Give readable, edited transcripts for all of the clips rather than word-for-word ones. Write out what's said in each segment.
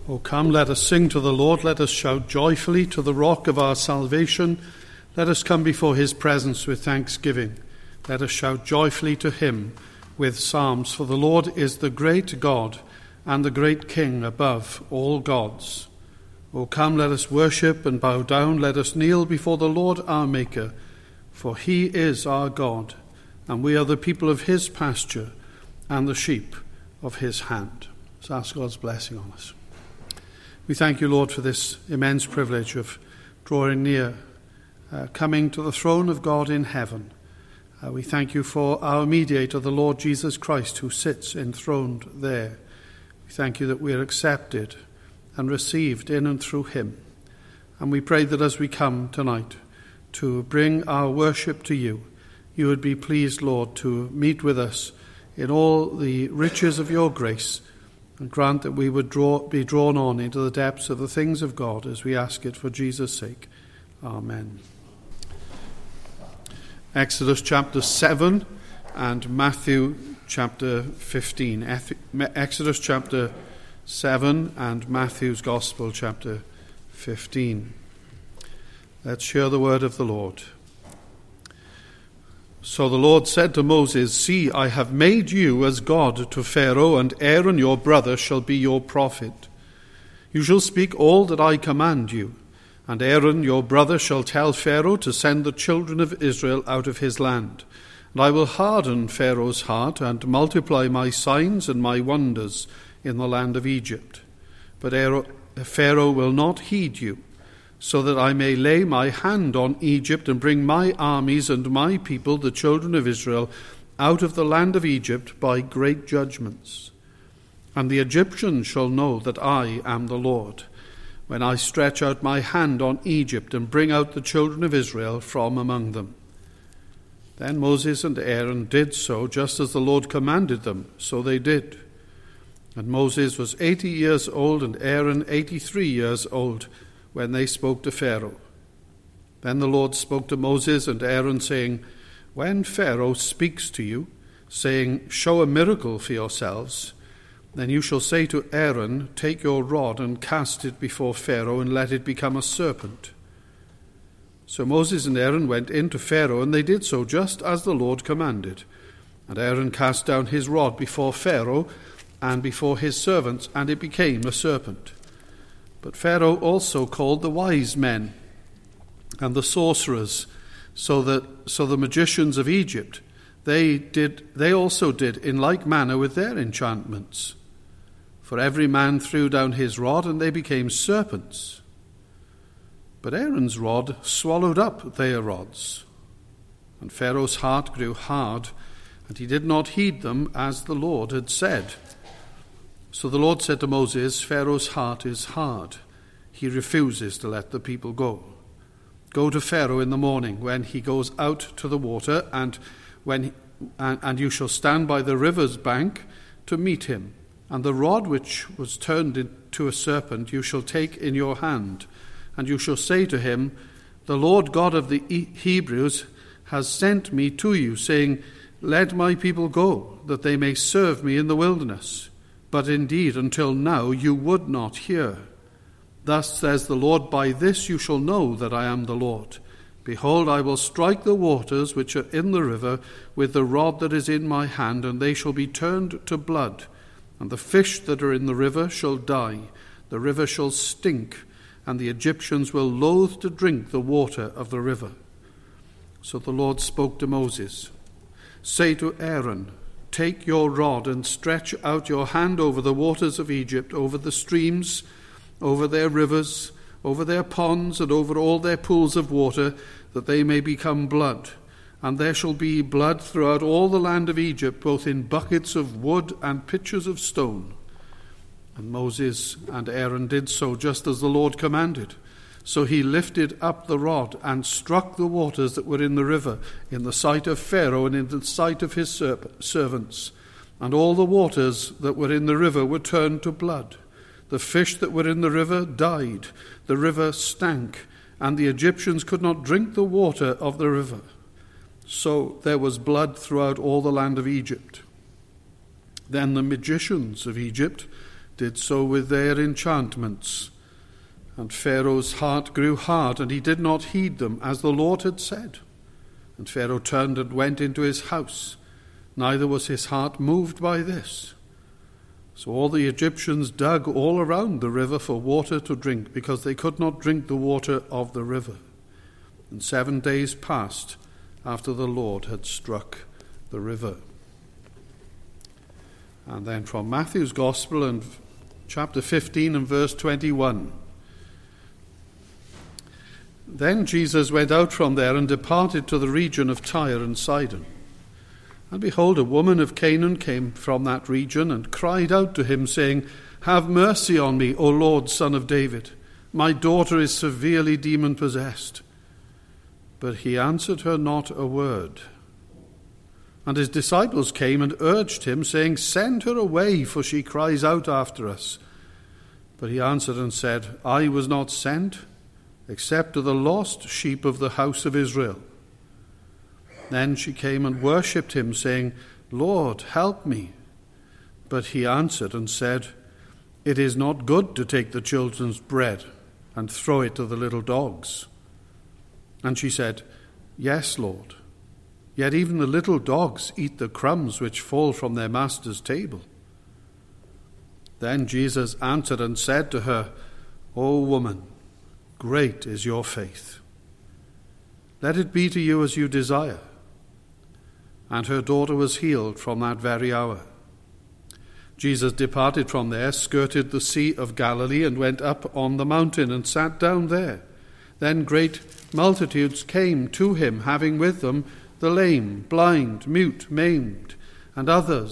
O come, let us sing to the Lord. Let us shout joyfully to the rock of our salvation. Let us come before his presence with thanksgiving. Let us shout joyfully to him with psalms. For the Lord is the great God and the great King above all gods. O come, let us worship and bow down. Let us kneel before the Lord our Maker. For he is our God, and we are the people of his pasture and the sheep of his hand. Let's ask God's blessing on us. We thank you, Lord, for this immense privilege of drawing near, coming to the throne of God in heaven. We thank you for our mediator, the Lord Jesus Christ, who sits enthroned there. We thank you that we are accepted and received in and through him. And we pray that as we come tonight to bring our worship to you, you would be pleased, Lord, to meet with us in all the riches of your grace, and grant that we would be drawn on into the depths of the things of God as we ask it for Jesus' sake. Amen. Exodus chapter 7 and Matthew chapter 15. Exodus chapter 7 and Matthew's Gospel chapter 15. Let's hear the word of the Lord. So the Lord said to Moses, "See, I have made you as God to Pharaoh, and Aaron your brother shall be your prophet. You shall speak all that I command you, and Aaron your brother shall tell Pharaoh to send the children of Israel out of his land. And I will harden Pharaoh's heart and multiply my signs and my wonders in the land of Egypt. But Pharaoh will not heed you, so that I may lay my hand on Egypt and bring my armies and my people, the children of Israel, out of the land of Egypt by great judgments. And the Egyptians shall know that I am the Lord, when I stretch out my hand on Egypt and bring out the children of Israel from among them." Then Moses and Aaron did so, just as the Lord commanded them, so they did. And Moses was 80 years old, and Aaron 83 years old, when they spoke to Pharaoh. Then the Lord spoke to Moses and Aaron, saying, "When Pharaoh speaks to you, saying, 'Show a miracle for yourselves,' then you shall say to Aaron, 'Take your rod and cast it before Pharaoh, and let it become a serpent.'" So Moses and Aaron went in to Pharaoh, and they did so just as the Lord commanded. And Aaron cast down his rod before Pharaoh and before his servants, and it became a serpent. But Pharaoh also called the wise men and the sorcerers, so the magicians of Egypt, they also did in like manner with their enchantments. For every man threw down his rod, and they became serpents. But Aaron's rod swallowed up their rods. And Pharaoh's heart grew hard, and he did not heed them as the Lord had said. So the Lord said to Moses, "Pharaoh's heart is hard. He refuses to let the people go. Go to Pharaoh in the morning when he goes out to the water, and you shall stand by the river's bank to meet him. And the rod which was turned into a serpent you shall take in your hand, and you shall say to him, 'The Lord God of the Hebrews has sent me to you, saying, Let my people go, that they may serve me in the wilderness. But indeed, until now you would not hear. Thus says the Lord, by this you shall know that I am the Lord. Behold, I will strike the waters which are in the river with the rod that is in my hand, and they shall be turned to blood. And the fish that are in the river shall die. The river shall stink, and the Egyptians will loathe to drink the water of the river.' So the Lord spoke to Moses, 'Say to Aaron, take your rod and stretch out your hand over the waters of Egypt, over the streams, over their rivers, over their ponds, and over all their pools of water, that they may become blood. And there shall be blood throughout all the land of Egypt, both in buckets of wood and pitchers of stone.' And Moses and Aaron did so, just as the Lord commanded. So he lifted up the rod and struck the waters that were in the river, in the sight of Pharaoh and in the sight of his servants. And all the waters that were in the river were turned to blood. The fish that were in the river died. The river stank, and the Egyptians could not drink the water of the river. So there was blood throughout all the land of Egypt. Then the magicians of Egypt did so with their enchantments. And Pharaoh's heart grew hard, and he did not heed them, as the Lord had said. And Pharaoh turned and went into his house. Neither was his heart moved by this. So all the Egyptians dug all around the river for water to drink, because they could not drink the water of the river. And 7 days passed after the Lord had struck the river. And then from Matthew's Gospel in chapter 15 and verse 21. Then Jesus went out from there and departed to the region of Tyre and Sidon. And behold, a woman of Canaan came from that region and cried out to him, saying, Have mercy on me, O Lord, Son of David. My daughter is severely demon-possessed. But he answered her not a word. And his disciples came and urged him, saying, Send her away, for she cries out after us. But he answered and said, I was not sent, except to the lost sheep of the house of Israel. Then she came and worshipped him, saying, Lord, help me. But he answered and said, It is not good to take the children's bread and throw it to the little dogs. And she said, Yes, Lord. Yet even the little dogs eat the crumbs which fall from their master's table. Then Jesus answered and said to her, O woman, great is your faith. Let it be to you as you desire. And her daughter was healed from that very hour. Jesus departed from there, skirted the Sea of Galilee, and went up on the mountain and sat down there. Then great multitudes came to him, having with them the lame, blind, mute, maimed, and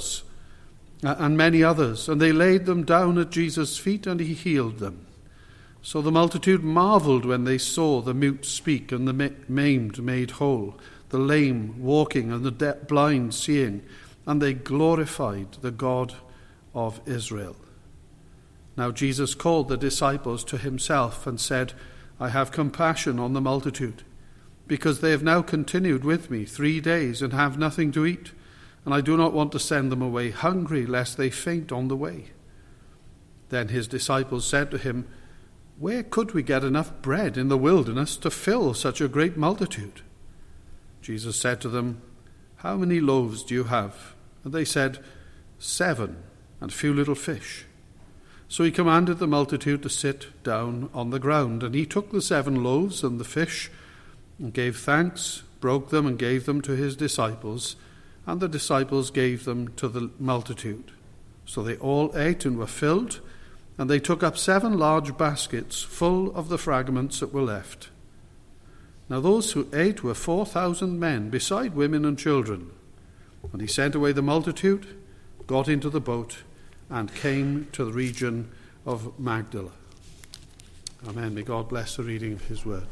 many others. And they laid them down at Jesus' feet, and he healed them. So the multitude marveled when they saw the mute speak, and the maimed made whole, the lame walking, and the blind seeing, and they glorified the God of Israel. Now Jesus called the disciples to himself and said, I have compassion on the multitude, because they have now continued with me 3 days and have nothing to eat, and I do not want to send them away hungry, lest they faint on the way. Then his disciples said to him, Where could we get enough bread in the wilderness to fill such a great multitude? Jesus said to them, How many loaves do you have? And they said, 7, and a few little fish. So he commanded the multitude to sit down on the ground. And he took the 7 loaves and the fish, and gave thanks, broke them, and gave them to his disciples. And the disciples gave them to the multitude. So they all ate and were filled, and they took up 7 large baskets full of the fragments that were left. Now those who ate were 4,000 men, beside women and children. And he sent away the multitude, got into the boat, and came to the region of Magdala. Amen. May God bless the reading of his word.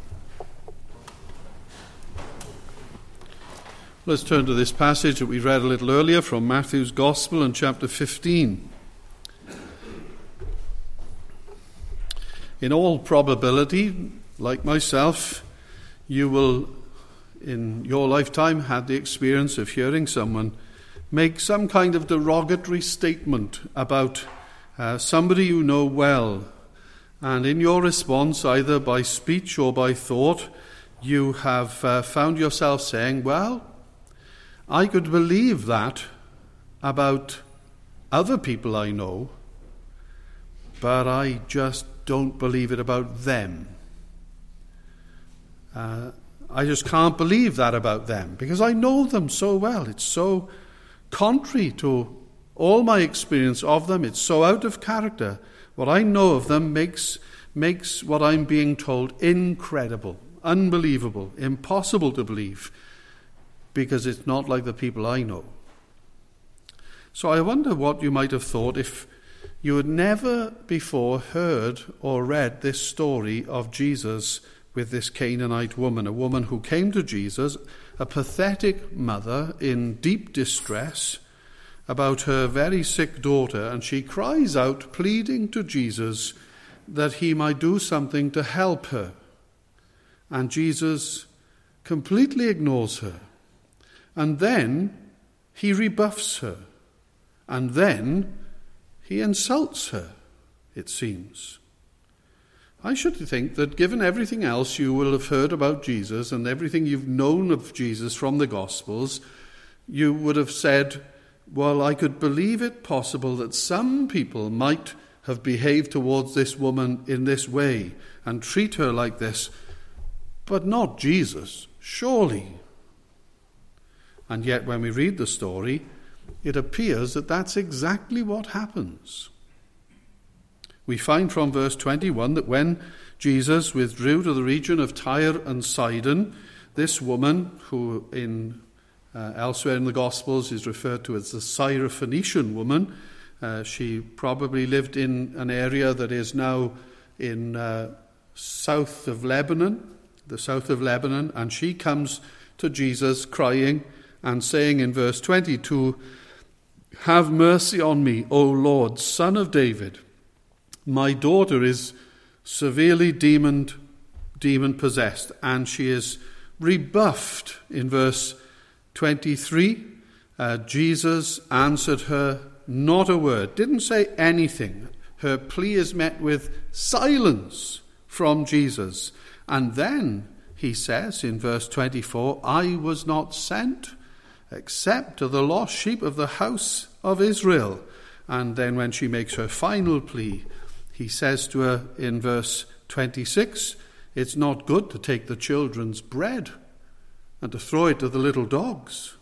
Let's turn to this passage that we read a little earlier from Matthew's Gospel in chapter 15. In all probability, like myself, you will, in your lifetime, have the experience of hearing someone make some kind of derogatory statement about somebody you know well. And in your response, either by speech or by thought, you have found yourself saying, well, I could believe that about other people I know, but I just don't believe it about them. I just can't believe that about them because I know them so well. It's so contrary to all my experience of them. It's so out of character. What I know of them makes what I'm being told incredible, unbelievable, impossible to believe, because it's not like the people I know. So I wonder what you might have thought if you had never before heard or read this story of Jesus with this Canaanite woman, a woman who came to Jesus, a pathetic mother in deep distress about her very sick daughter, and she cries out, pleading to Jesus that he might do something to help her. And Jesus completely ignores her. And then he rebuffs her. And then he insults her. it seems. I should think that given everything else you will have heard about Jesus and everything you've known of Jesus from the Gospels, you would have said, well, I could believe it possible that some people might have behaved towards this woman in this way and treat her like this, but not Jesus, surely. And yet when we read the story, it appears that that's exactly what happens. We find from verse 21 that when Jesus withdrew to the region of Tyre and Sidon, this woman, who elsewhere in the Gospels is referred to as the Syrophoenician woman, she probably lived in an area that is now in south of Lebanon, and she comes to Jesus crying and saying in verse 22, "Have mercy on me, O Lord, Son of David. My daughter is severely demon-possessed," and she is rebuffed in verse 23. Jesus answered her not a word, didn't say anything. Her plea is met with silence from Jesus. And then he says in verse 24, "I was not sent except to the lost sheep of the house of Israel." And then when she makes her final plea, he says to her in verse 26, "It's not good to take the children's bread and to throw it to the little dogs."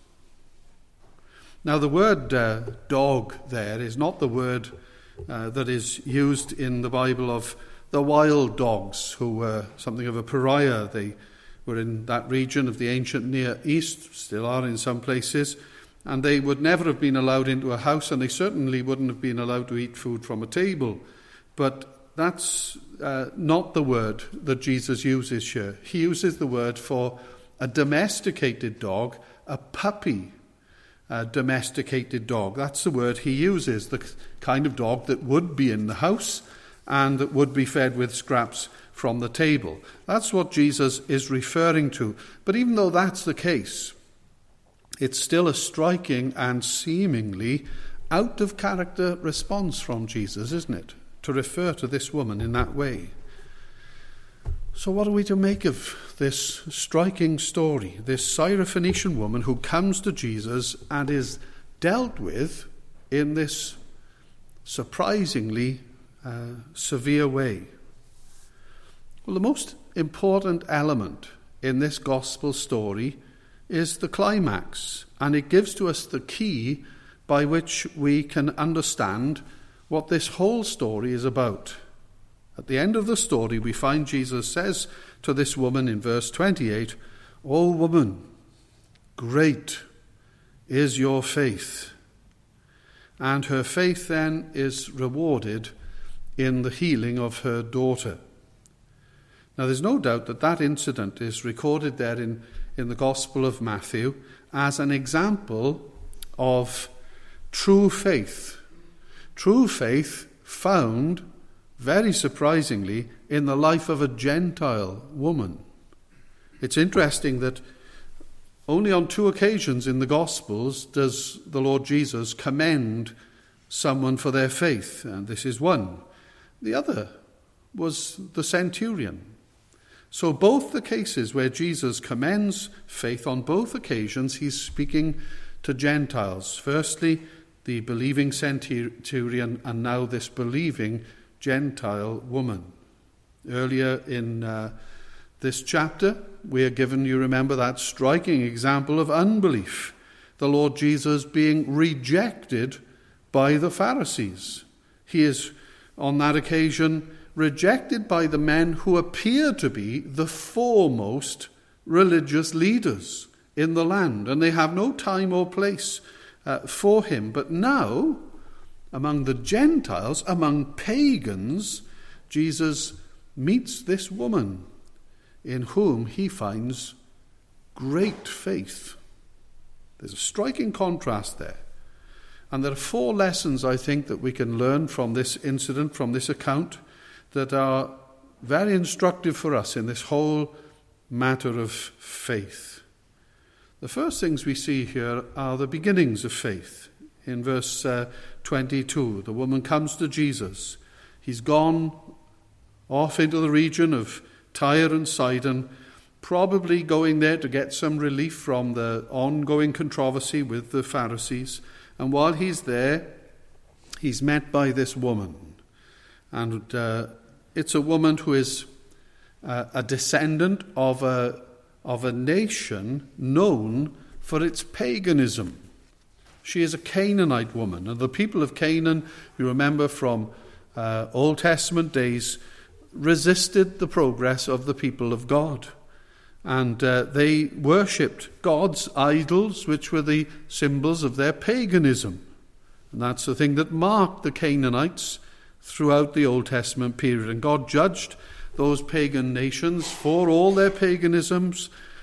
Now the word dog there is not the word that is used in the Bible of the wild dogs, who were something of a pariah. They were in that region of the ancient Near East, still are in some places, and they would never have been allowed into a house, and they certainly wouldn't have been allowed to eat food from a table. But that's not the word that Jesus uses here. He uses the word for a domesticated dog, a puppy domesticated dog. That's the word he uses, the kind of dog that would be in the house and that would be fed with scraps from the table. That's what Jesus is referring to. But even though that's the case, it's still a striking and seemingly out-of-character response from Jesus, isn't it, to refer to this woman in that way? So what are we to make of this striking story, this Syrophoenician woman who comes to Jesus and is dealt with in this surprisingly severe way? Well, the most important element in this gospel story is the climax, and it gives to us the key by which we can understand what this whole story is about. At the end of the story, we find Jesus says to this woman in verse 28, "O woman, great is your faith." And her faith then is rewarded in the healing of her daughter. Now, there's no doubt that that incident is recorded there in the Gospel of Matthew as an example of true faith. True faith found, very surprisingly, in the life of a Gentile woman. It's interesting that only on 2 occasions in the Gospels does the Lord Jesus commend someone for their faith, and this is one. The other was the centurion. So both the cases where Jesus commends faith, on both occasions he's speaking to Gentiles. Firstly, the believing centurion, and now this believing Gentile woman. Earlier in this chapter, we are given, you remember, that striking example of unbelief. The Lord Jesus being rejected by the Pharisees. He is, on that occasion, rejected by the men who appear to be the foremost religious leaders in the land, and they have no time or place for him. But now, among the Gentiles, among pagans, Jesus meets this woman in whom he finds great faith. There's a striking contrast there. And there are 4 lessons, I think, that we can learn from this incident, from this account, that are very instructive for us in this whole matter of faith. The first things we see here are the beginnings of faith. In verse 22, the woman comes to Jesus. He's gone off into the region of Tyre and Sidon, probably going there to get some relief from the ongoing controversy with the Pharisees. And while he's there, he's met by this woman. And it's a woman who is a descendant of a nation known for its paganism. She is a Canaanite woman. And the people of Canaan, you remember from Old Testament days, resisted the progress of the people of God. And they worshipped God's idols, which were the symbols of their paganism. And that's the thing that marked the Canaanites throughout the Old Testament period. And God judged those pagan nations for all their paganism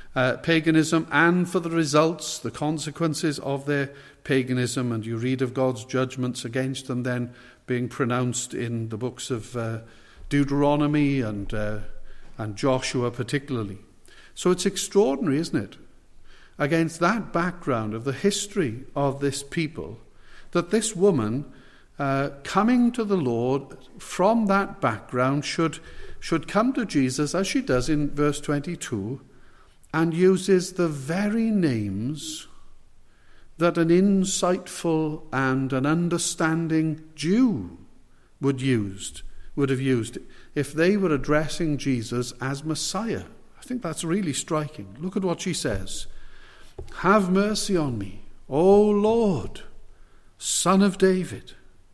and for the results, the consequences of their paganism. And you read of God's judgments against them then being pronounced in the books of Deuteronomy and Joshua particularly. So it's extraordinary, isn't it, against that background of the history of this people, that this woman coming to the Lord from that background should come to Jesus, as she does in verse 22, and uses the very names that an insightful and an understanding Jew would have used if they were addressing Jesus as Messiah. I think that's really striking. Look at what she says. Have mercy on me, O Lord, Son of David.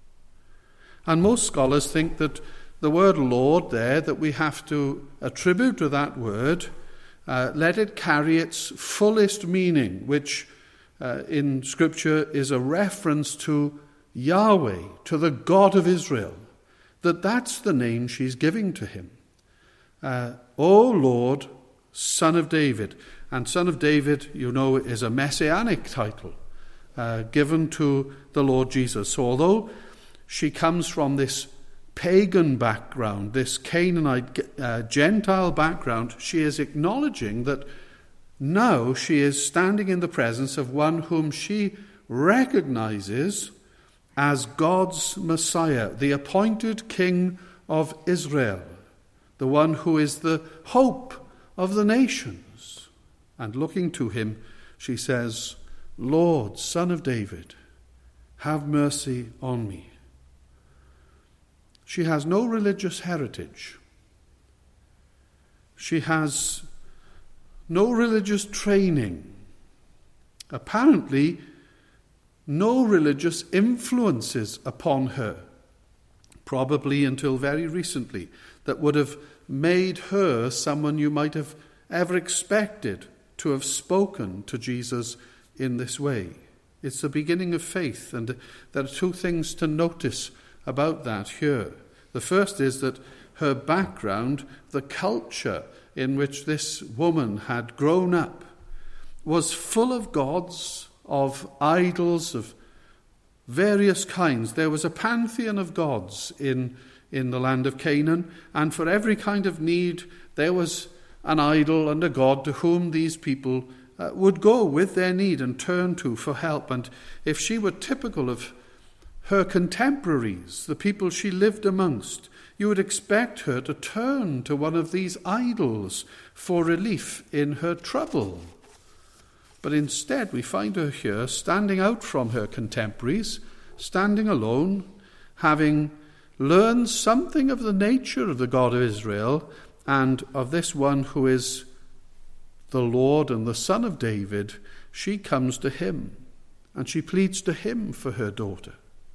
And most scholars think that the word Lord there, that we have to attribute to that word, let it carry its fullest meaning, which in Scripture is a reference to Yahweh, to the God of Israel, that's the name she's giving to him. O Lord, Son of David. And Son of David, you know, is a messianic title given to the Lord Jesus. So although she comes from this pagan background, this Canaanite Gentile background, she is acknowledging that now she is standing in the presence of one whom she recognizes as God's Messiah, the appointed King of Israel, the one who is the hope of the nations. And looking to him, she says, Lord, Son of David, have mercy on me. She has no religious heritage. She has no religious training. Apparently, no religious influences upon her, probably until very recently, that would have made her someone you might have ever expected to have spoken to Jesus in this way. It's the beginning of faith, and there are two things to notice about that here. The first is that her background, the culture in which this woman had grown up, was full of gods, of idols of various kinds. There was a pantheon of gods in the land of Canaan, and for every kind of need there was an idol and a god to whom these people would go with their need and turn to for help. And if she were typical of her contemporaries, the people she lived amongst, you would expect her to turn to one of these idols for relief in her trouble. But instead we find her here standing out from her contemporaries, standing alone, having learned something of the nature of the God of Israel and of this one who is the Lord and the Son of David. She comes to him and she pleads to him for her daughter.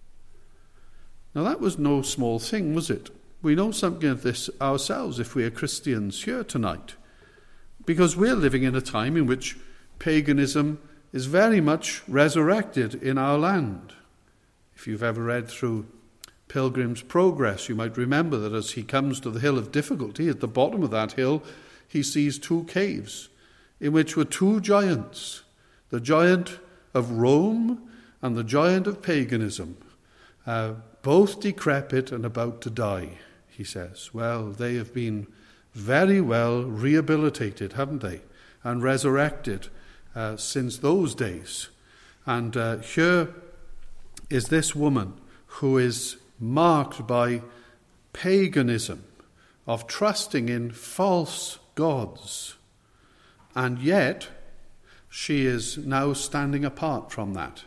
Now that was no small thing, was it? We know something of this ourselves if we are Christians here tonight, because we're living in a time in which paganism is very much resurrected in our land. If you've ever read through Pilgrim's Progress, you might remember that as he comes to the hill of difficulty, at the bottom of that hill, he sees two caves in which were two giants, the giant of Rome and the giant of paganism, both decrepit and about to die, he says. Well, they have been very well rehabilitated, haven't they, and resurrected since those days. And here is this woman who is marked by paganism, of trusting in false gods. And yet, she is now standing apart from that.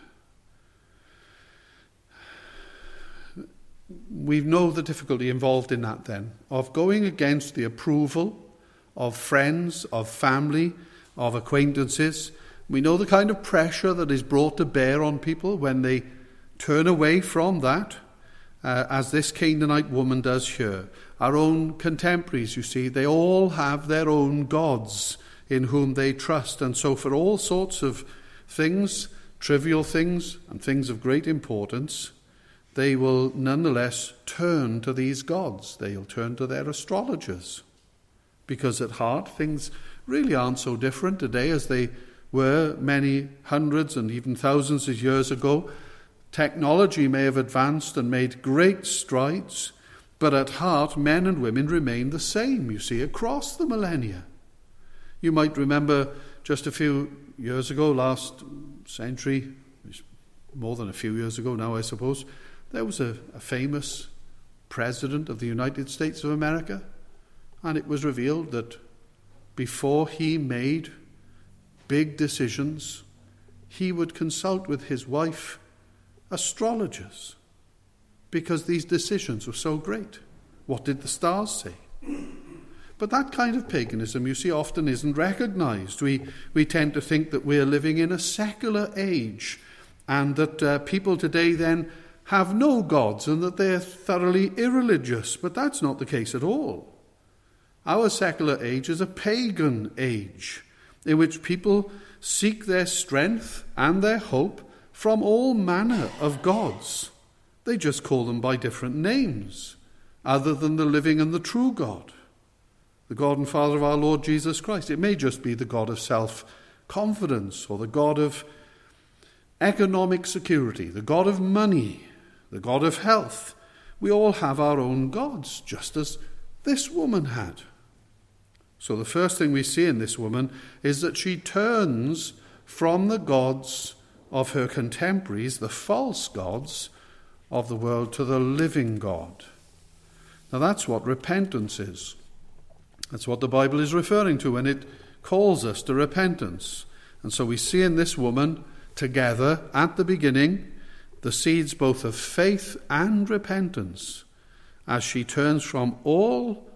We know the difficulty involved in that then, of going against the approval of friends, of family, of acquaintances. We know the kind of pressure that is brought to bear on people when they turn away from that, as this Canaanite woman does here. Our own contemporaries, you see, they all have their own gods in whom they trust. And so for all sorts of things, trivial things and things of great importance, they will nonetheless turn to these gods. They'll turn to their astrologers. Because at heart, things really aren't so different today as they were many hundreds and even thousands of years ago. Technology may have advanced and made great strides, but at heart, men and women remain the same, you see, across the millennia. You might remember just a few years ago, last century, more than a few years ago now, I suppose, there was a famous president of the United States of America, and it was revealed that before he made big decisions, he would consult with his wife astrologers, because these decisions were so great. What did the stars say? But that kind of paganism, you see, often isn't recognized. We tend to think that we're living in a secular age, and that people today then have no gods and that they're thoroughly irreligious. But that's not the case at all. Our secular age is a pagan age in which people seek their strength and their hope from all manner of gods. They just call them by different names, other than the living and the true God, the God and Father of our Lord Jesus Christ. It may just be the God of self-confidence, or the God of economic security, the God of money, the God of health. We all have our own gods, just as this woman had. So the first thing we see in this woman is that she turns from the gods of her contemporaries, the false gods of the world, to the living God. Now that's what repentance is. That's what the Bible is referring to when it calls us to repentance. And so we see in this woman together at the beginning the seeds both of faith and repentance, as she turns from all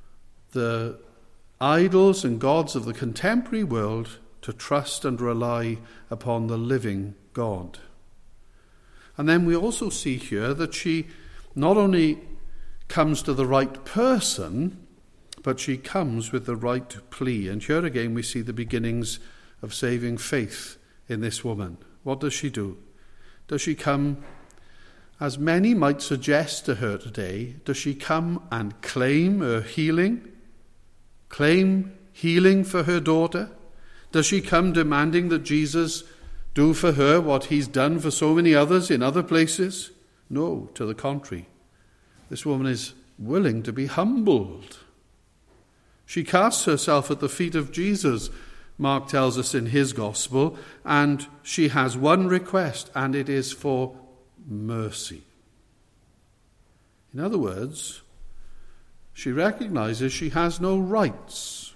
the idols and gods of the contemporary world to trust and rely upon the living God. And then we also see here that she not only comes to the right person, but she comes with the right plea. And here again we see the beginnings of saving faith in this woman. What does she do? Does she come, as many might suggest to her today, does she come and claim her healing? Claim healing for her daughter? Does she come demanding that Jesus do for her what he's done for so many others in other places? No, to the contrary. This woman is willing to be humbled. She casts herself at the feet of Jesus, Mark tells us in his gospel, and she has one request, and it is for mercy. In other words, she recognizes she has no rights.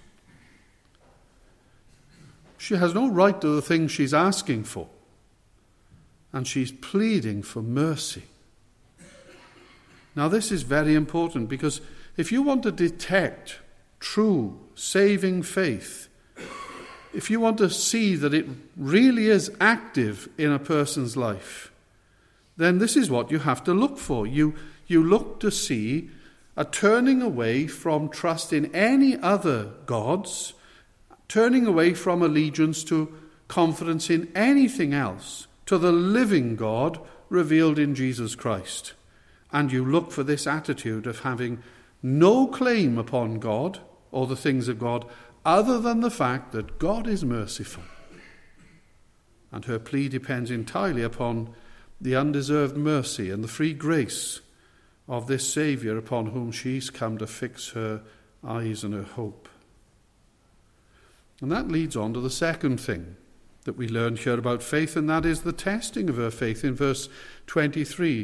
She has no right to the things she's asking for, and she's pleading for mercy. Now this is very important, because if you want to detect true saving faith, if you want to see that it really is active in a person's life, then this is what you have to look for. You look to see a turning away from trust in any other gods, turning away from allegiance to confidence in anything else, to the living God revealed in Jesus Christ. And you look for this attitude of having no claim upon God or the things of God, other than the fact that God is merciful. And her plea depends entirely upon the undeserved mercy and the free grace of this Saviour upon whom she's come to fix her eyes and her hope. And that leads on to the second thing that we learn here about faith, and that is the testing of her faith in verse 23.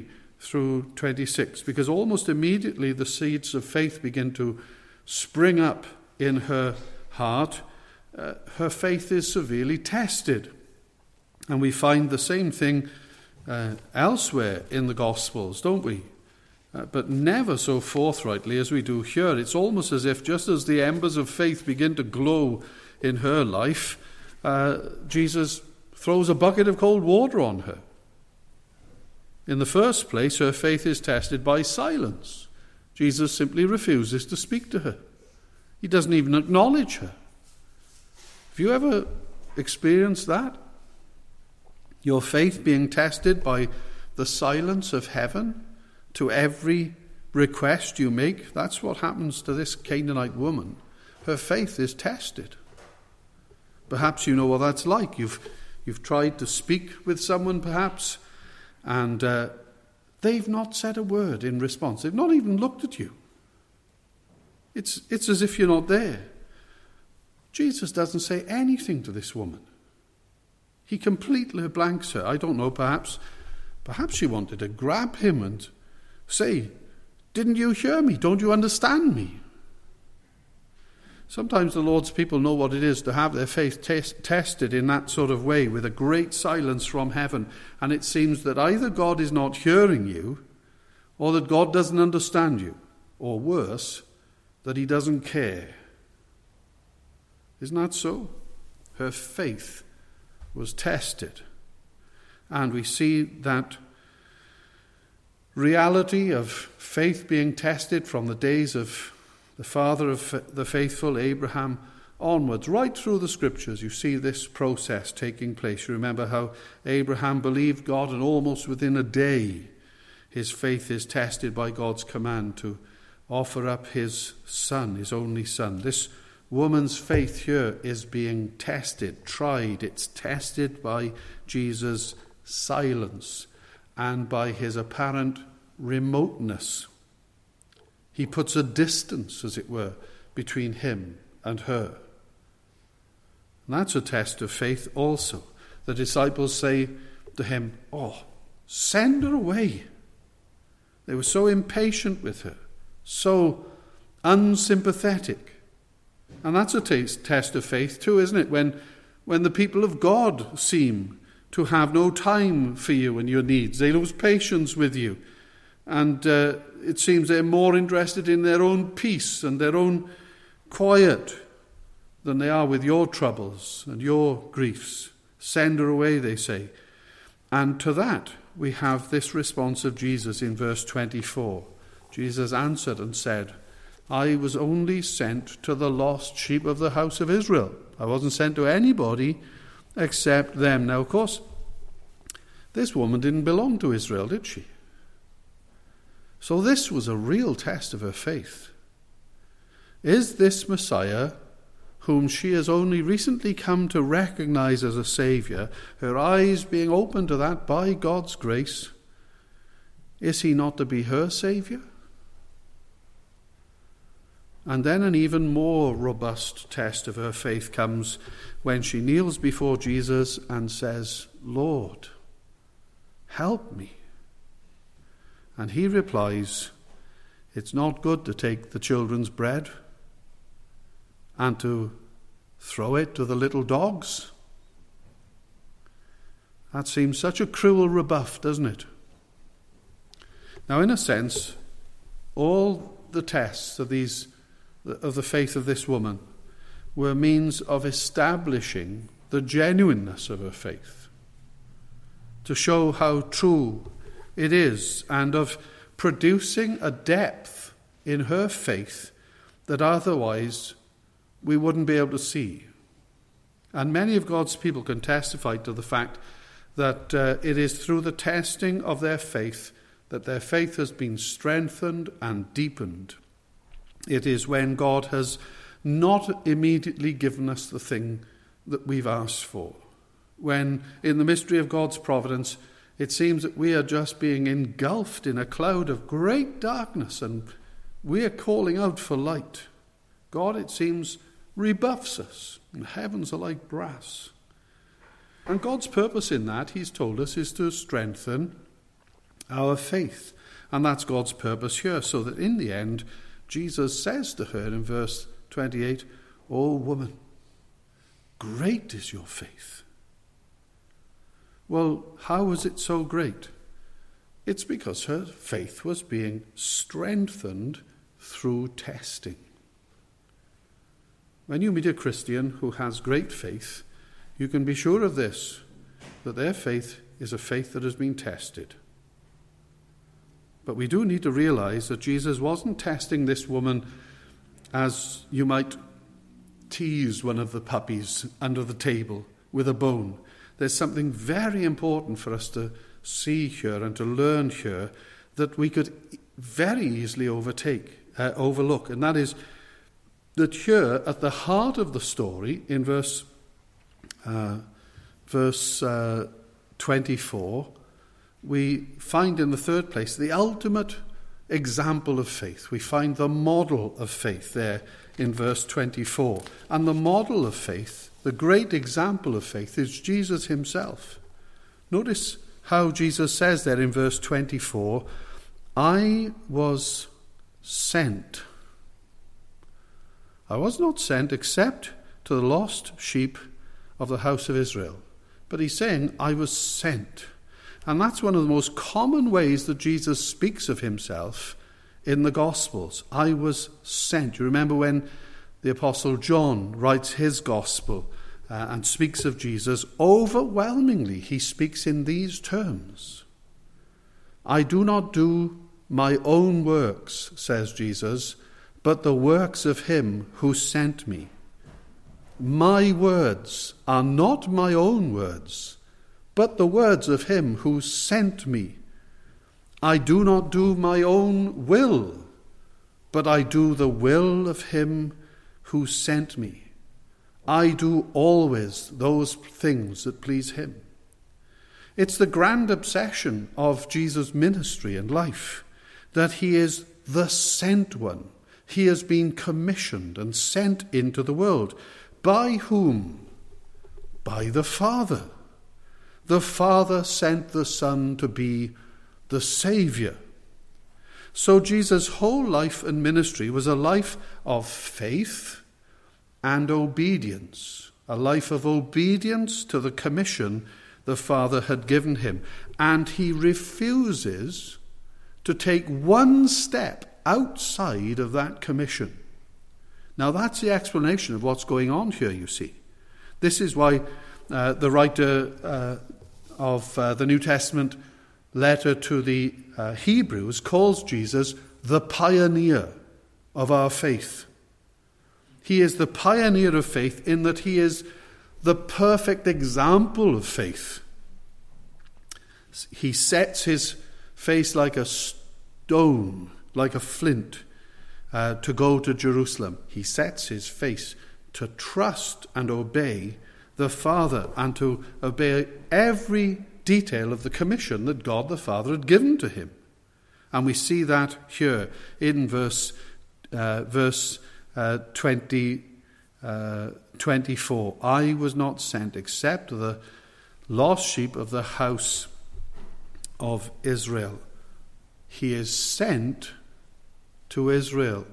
through 26, because almost immediately the seeds of faith begin to spring up in her heart. Her faith is severely tested. And we find the same thing elsewhere in the Gospels, don't we? But never so forthrightly as we do here. It's almost as if just as the embers of faith begin to glow in her life, Jesus throws a bucket of cold water on her. In the first place, her faith is tested by silence. Jesus simply refuses to speak to her. He doesn't even acknowledge her. Have you ever experienced that? Your faith being tested by the silence of heaven to every request you make? That's what happens to this Canaanite woman. Her faith is tested. Perhaps you know what that's like. You've tried to speak with someone perhaps, and they've not said a word in response. They've not even looked at you. It's as if you're not there. Jesus doesn't say anything to this woman. He completely blanks her. I don't know, perhaps she wanted to grab him and say, "Didn't you hear me? Don't you understand me?" Sometimes the Lord's people know what it is to have their faith tested in that sort of way, with a great silence from heaven, and it seems that either God is not hearing you, or that God doesn't understand you, or worse, that he doesn't care. Isn't that so? Her faith was tested. And we see that reality of faith being tested from the days of the father of the faithful, Abraham, onwards. Right through the scriptures you see this process taking place. You remember how Abraham believed God, and almost within a day his faith is tested by God's command to offer up his son, his only son. This woman's faith here is being tested, tried. It's tested by Jesus' silence and by his apparent remoteness. He puts a distance, as it were, between him and her. And that's a test of faith also. The disciples say to him, "Oh, send her away." They were so impatient with her, so unsympathetic. And that's a test of faith too, isn't it? When the people of God seem to have no time for you and your needs, they lose patience with you. And it seems they're more interested in their own peace and their own quiet than they are with your troubles and your griefs. Send her away, they say. And to that we have this response of Jesus in verse 24. Jesus answered and said, "I was only sent to the lost sheep of the house of Israel." I wasn't sent to anybody except them. Now, of course, this woman didn't belong to Israel, did she? So this was a real test of her faith. Is this Messiah, whom she has only recently come to recognize as a Saviour, her eyes being opened to that by God's grace, is he not to be her Saviour? And then an even more robust test of her faith comes when she kneels before Jesus and says, "Lord, help me." And he replies, "It's not good to take the children's bread and to throw it to the little dogs." That seems such a cruel rebuff, doesn't it? Now, in a sense, all the tests of the faith of this woman were means of establishing the genuineness of her faith, to show how true it is, and of producing a depth in her faith that otherwise we wouldn't be able to see. And many of God's people can testify to the fact that it is through the testing of their faith that their faith has been strengthened and deepened. It is when God has not immediately given us the thing that we've asked for. When, in the mystery of God's providence, it seems that we are just being engulfed in a cloud of great darkness and we are calling out for light. God, it seems, rebuffs us, and heavens are like brass. And God's purpose in that, he's told us, is to strengthen our faith. And that's God's purpose here, so that in the end, Jesus says to her in verse 28, "O woman, great is your faith." Well, how was it so great? It's because her faith was being strengthened through testing. When you meet a Christian who has great faith, you can be sure of this, that their faith is a faith that has been tested. But we do need to realize that Jesus wasn't testing this woman as you might tease one of the puppies under the table with a bone. There's something very important for us to see here and to learn here that we could very easily overlook, and that is that here at the heart of the story in verse 24, we find in the third place the ultimate example of faith. We find the model of faith there in verse 24. And the model of faith, the great example of faith, is Jesus himself. Notice how Jesus says there in verse 24, "I was sent. I was not sent except to the lost sheep of the house of Israel." But he's saying, I was sent. And that's one of the most common ways that Jesus speaks of himself in the Gospels. I was sent. You remember when the Apostle John writes his Gospel and speaks of Jesus, overwhelmingly he speaks in these terms. "I do not do my own works," says Jesus, "but the works of him who sent me. My words are not my own words, but the words of him who sent me. I do not do my own will, but I do the will of him who sent me. I do always those things that please him." It's the grand obsession of Jesus' ministry and life that he is the sent one. He has been commissioned and sent into the world. By whom? By the Father. The Father sent the Son to be the Saviour. So Jesus' whole life and ministry was a life of faith and obedience, a life of obedience to the commission the Father had given him. And he refuses to take one step outside of that commission. Now that's the explanation of what's going on here, you see. This is why the writer of the New Testament letter to the Hebrews calls Jesus the pioneer of our faith. He is the pioneer of faith in that he is the perfect example of faith. He sets his face like a stone, like a flint, to go to Jerusalem. He sets his face to trust and obey the Father and to obey every detail of the commission that God the Father had given to him. And we see that here in verse 24. "I was not sent except to the lost sheep of the house of Israel." He is sent to Israel.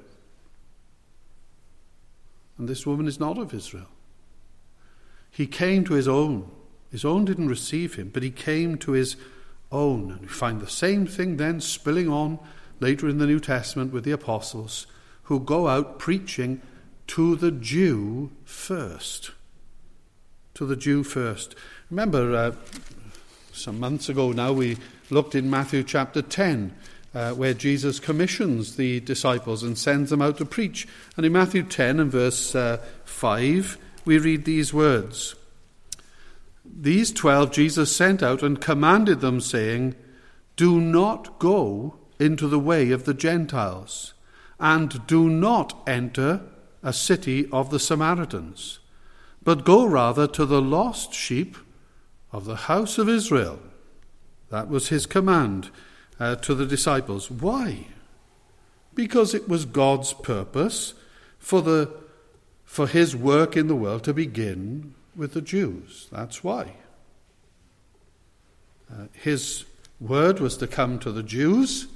And this woman is not of Israel. He came to his own. His own didn't receive him, but he came to his own. And we find the same thing then spilling on later in the New Testament with the apostles who go out preaching to the Jew first. To the Jew first. Remember, some months ago now, we looked in Matthew chapter 10, where Jesus commissions the disciples and sends them out to preach. And in Matthew 10 and verse 5, we read these words. "These 12 Jesus sent out and commanded them, saying, 'Do not go into the way of the Gentiles, and do not enter a city of the Samaritans, but go rather to the lost sheep of the house of Israel.'" That was his command to the disciples. Why? Because it was God's purpose for his work in the world to begin with the Jews. That's why. His word was to come to the Jews,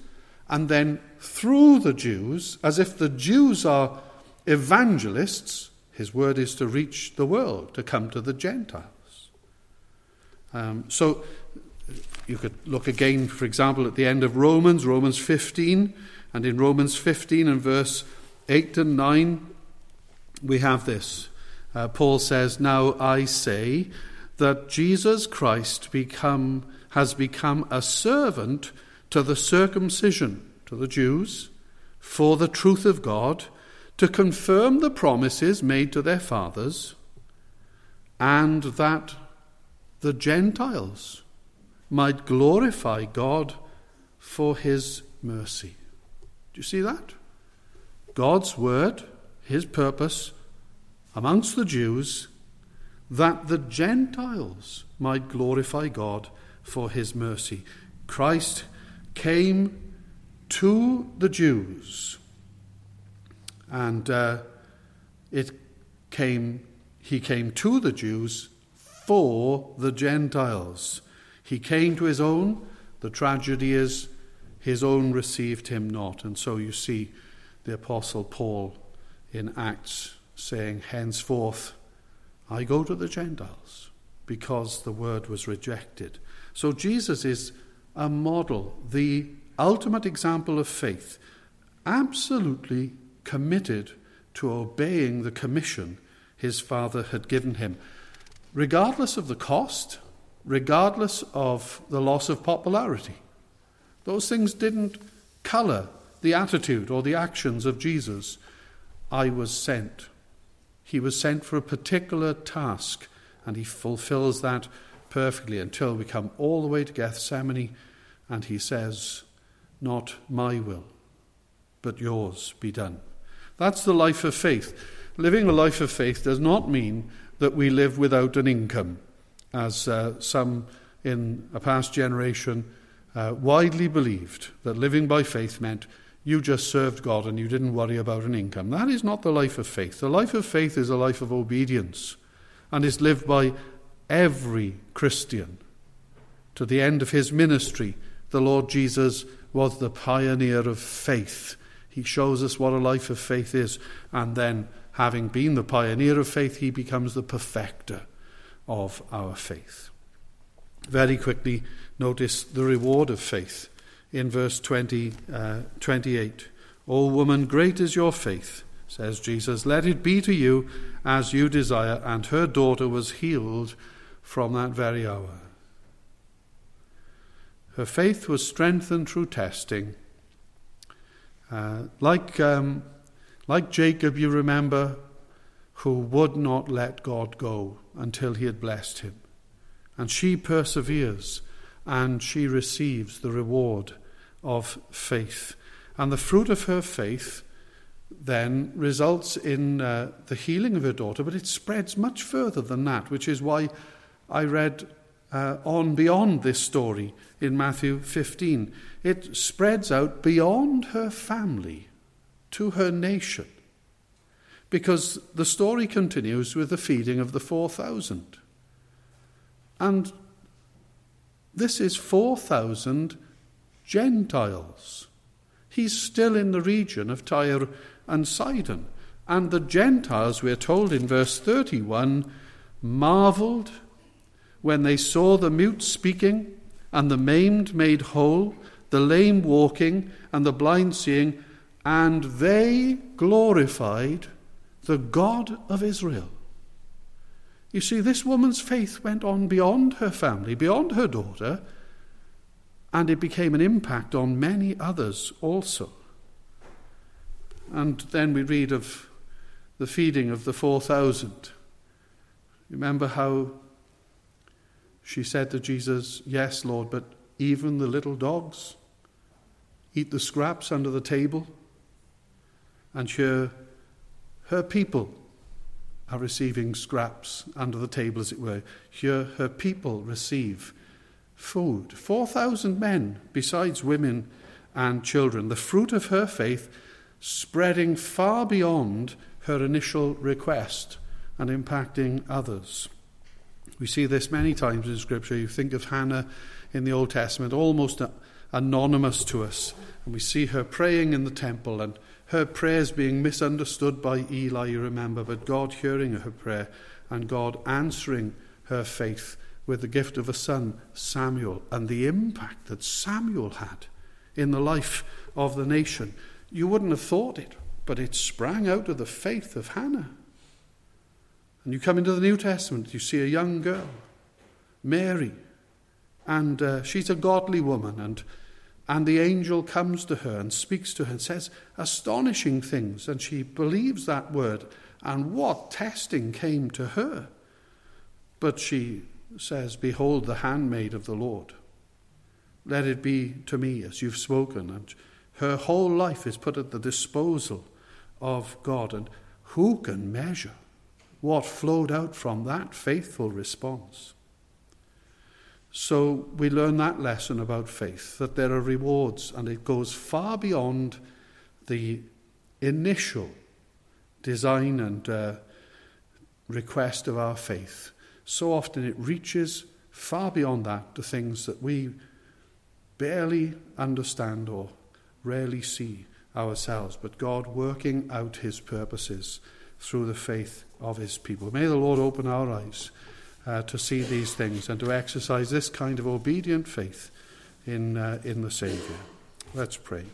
and then through the Jews, as if the Jews are evangelists, his word is to reach the world, to come to the Gentiles. So you could look again, for example, at the end of Romans 15, and in Romans 15 and verse 8 and 9, we have this. Paul says, "Now I say that Jesus Christ has become a servant to the circumcision, to the Jews, for the truth of God, to confirm the promises made to their fathers, and that the Gentiles might glorify God for his mercy." Do you see that? God's word, his purpose amongst the Jews, that the Gentiles might glorify God for his mercy. Christ came to the Jews, and he came to the Jews for the Gentiles. He came to his own. The tragedy is his own received him not. And so you see the Apostle Paul in Acts saying, "Henceforth I go to the Gentiles," because the word was rejected. So Jesus is a model, the ultimate example of faith, absolutely committed to obeying the commission his Father had given him, regardless of the cost, regardless of the loss of popularity. Those things didn't colour the attitude or the actions of Jesus. I was sent. He was sent for a particular task, and he fulfills that perfectly until we come all the way to Gethsemane, and he says, "Not my will, but yours be done." That's the life of faith. Living a life of faith does not mean that we live without an income, as some in a past generation widely believed, that living by faith meant you just served God and you didn't worry about an income. That is not the life of faith. The life of faith is a life of obedience, and is lived by every Christian. To the end of his ministry, the Lord Jesus was the pioneer of faith. He shows us what a life of faith is, and then, having been the pioneer of faith, he becomes the perfecter of our faith. Very quickly, notice the reward of faith in verse 28. "O woman, great is your faith," says Jesus. "Let it be to you as you desire." And her daughter was healed from that very hour. Her faith was strengthened through testing. Like Jacob, you remember, who would not let God go until he had blessed him. And she perseveres, and she receives the reward of faith. And the fruit of her faith then results in the healing of her daughter, but it spreads much further than that, which is why I read on beyond this story in Matthew 15. It spreads out beyond her family to her nation, because the story continues with the feeding of the 4,000. And this is 4,000 Gentiles. He's still in the region of Tyre and Sidon. And the Gentiles, we're told in verse 31, marveled when they saw the mute speaking, and the maimed made whole, the lame walking, and the blind seeing, and they glorified the God of Israel. You see, this woman's faith went on beyond her family, beyond her daughter, and it became an impact on many others also. And then we read of the feeding of the 4,000. Remember how she said to Jesus, "Yes, Lord, but even the little dogs eat the scraps under the table." And here, her people are receiving scraps under the table, as it were. Here, her people receive food. 4,000 men, besides women and children. The fruit of her faith spreading far beyond her initial request and impacting others. We see this many times in Scripture. You think of Hannah in the Old Testament, almost anonymous to us. And we see her praying in the temple and her prayers being misunderstood by Eli, you remember, but God hearing her prayer and God answering her faith with the gift of a son, Samuel, and the impact that Samuel had in the life of the nation. You wouldn't have thought it, but it sprang out of the faith of Hannah. And you come into the New Testament, you see a young girl, Mary, and she's a godly woman, and the angel comes to her and speaks to her and says astonishing things, and she believes that word. And what testing came to her? But she says, "Behold, the handmaid of the Lord. Let it be to me as you've spoken." And her whole life is put at the disposal of God. And who can measure what flowed out from that faithful response? So we learn that lesson about faith, that there are rewards, and it goes far beyond the initial design and request of our faith. So often it reaches far beyond that to things that we barely understand or rarely see ourselves, but God working out his purposes through the faith of his people. May the Lord open our eyes to see these things and to exercise this kind of obedient faith in the Saviour. Let's pray.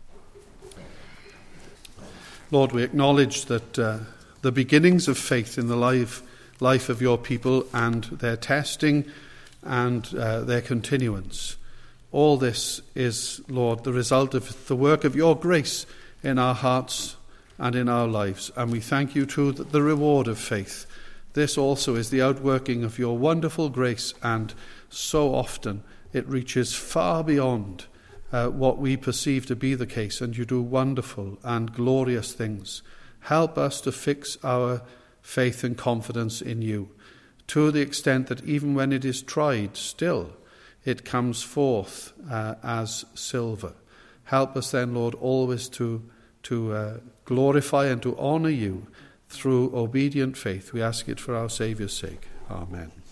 Lord, we acknowledge that the beginnings of faith in the life of your people and their testing and their continuance, all this is, Lord, the result of the work of your grace in our hearts and in our lives. And we thank you too that the reward of faith, this also is the outworking of your wonderful grace, and so often it reaches far beyond what we perceive to be the case, and you do wonderful and glorious things. Help us to fix our faith and confidence in you, to the extent that even when it is tried, still it comes forth as silver. Help us then, Lord, always to glorify and to honour you through obedient faith. We ask it for our Saviour's sake. Amen.